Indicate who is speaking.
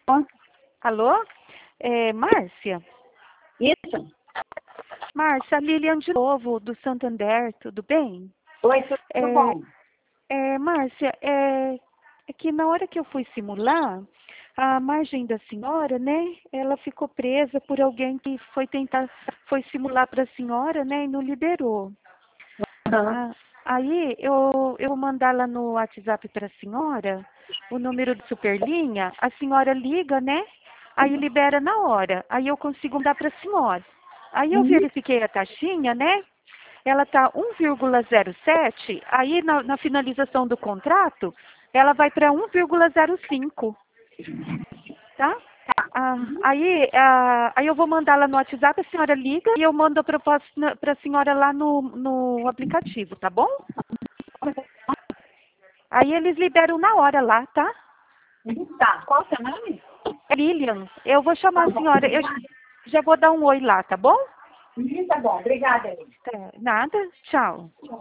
Speaker 1: Bom,
Speaker 2: Alô? Márcia?
Speaker 1: isso?
Speaker 2: Márcia, Lilian de novo, do Santander, tudo bem?
Speaker 1: Oi, tudo bom?
Speaker 2: Márcia, é que na hora que eu fui simular, a margem da senhora, né, ela ficou presa por alguém que foi simular para a senhora, né, e não liberou.
Speaker 1: Aham.
Speaker 2: Aí eu vou mandar lá no WhatsApp para a senhora o número de Superlinha, a senhora liga, né? Aí libera na hora. Aí eu consigo dar para a senhora. Aí eu
Speaker 1: Uhum.
Speaker 2: verifiquei a taxinha, né? Ela tá 1,07, aí na finalização do contrato, ela vai para 1,05, tá? Aí eu vou mandar lá no WhatsApp, a senhora liga e eu mando a proposta para a senhora lá no aplicativo, tá bom? Aí eles liberam na hora lá, tá?
Speaker 1: Tá, qual o seu nome?
Speaker 2: Lilian, eu vou chamar
Speaker 1: Tá
Speaker 2: a
Speaker 1: bom,
Speaker 2: senhora, eu
Speaker 1: obrigada.
Speaker 2: já vou dar um oi lá, tá bom?
Speaker 1: Tá bom, obrigada.
Speaker 2: Nada, tchau.